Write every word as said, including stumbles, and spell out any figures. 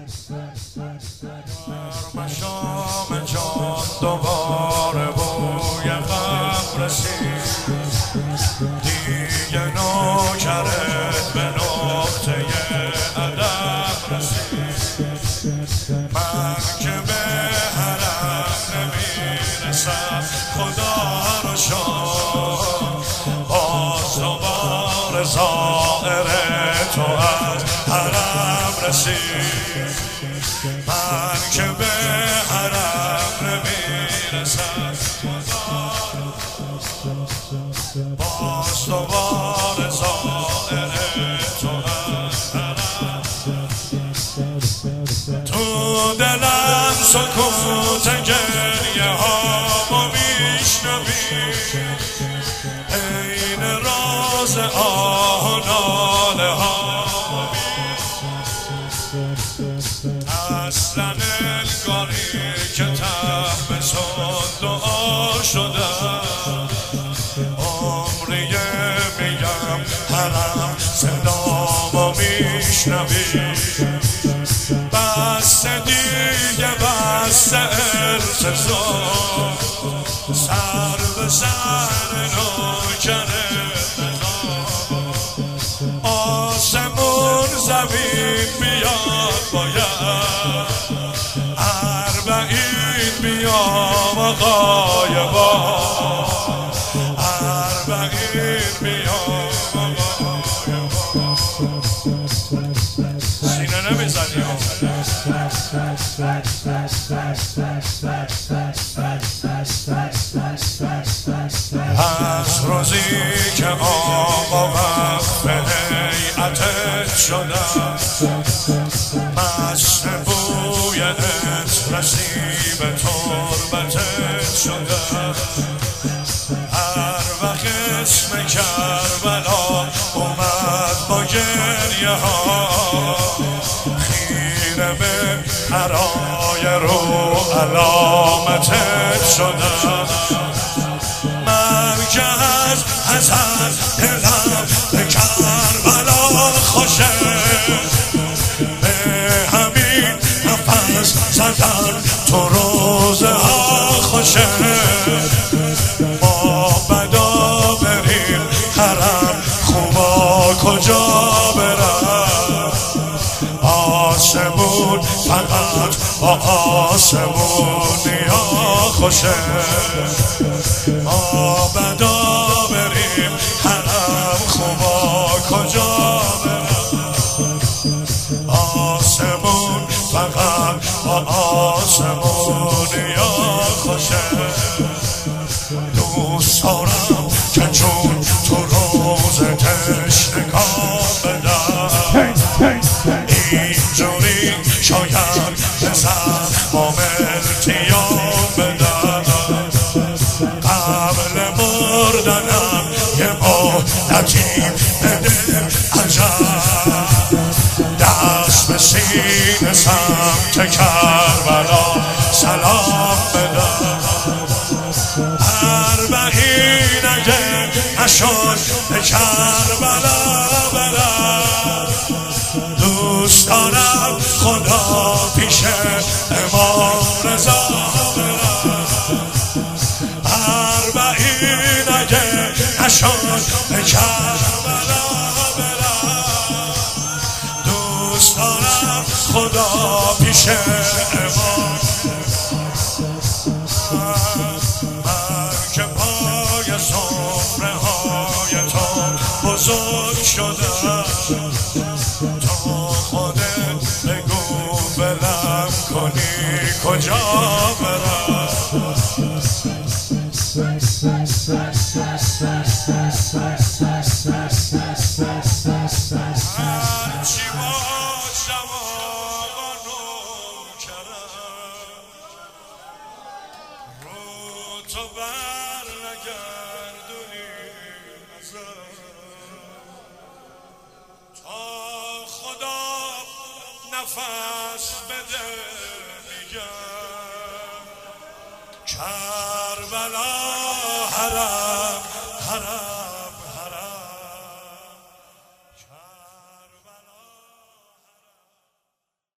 مشام جان دوباره بوی غم رسید، دیگه نوکرت به نقطه عدم رسید. من که به حرم نمیرسم خدا رو شد، باز دوباره زائر تو از حرم رسید. من که به حرم نمیرسم خدا رو شد، باز دوباره زائر تو از حرم. تو دلم سکوت گریه هامو میشنوی، عین راز آه و ناله هامو میشنوی. اصلا انگاری که ته سن دعا شدم، عمریه میگم حرم صدامو میشنوی. بس دیگه بس ارتزام، سر به سر نوکره آسمون زمین بیاد، باید اربعین بیام آقای با، اربعین بیام آقای با. سینه نمیزنیم از روزی که آقا وقت به هیئتت شدم، مست بوی عطر نسیم تربتت شدم. هر وقت اسم کربلا اومد با گریه ها، خیره به هرای رو علامتت شدم. من که از حسن دلم به کربلا خوشه، به همین نفس زدن تو روزه ها خوشه. ما بدا بریم حرم خوبا کجا برم، آسمون فقط با آسمونیا خوشه. ما بدا بریم حرم خوبا کجا برم، آسمون فقط با آسمونیا خوشه. دوست دارم که چون تو روز تشنگاه بدم، اینجوری شاید به زخمام التیام بدم. قبل مردنم یه مهلتی بده عجب، دست به سینه سمت کربلا سلام بدم. اربعین اگه نشد به کربلا برم، دوست دارم خدا پیش امام رضا برم. اربعین اگه نشد به کربلا برم، دوست دارم خدا پیش امام. من که پای سفره های تو بزرگ شدم، تو خودت بگو بلم کنی کجا برم. هرچی باشم آقا نوکرم، رو تو بر نگردونی ازم، تا خدا نفس بده میگم کربلا حرم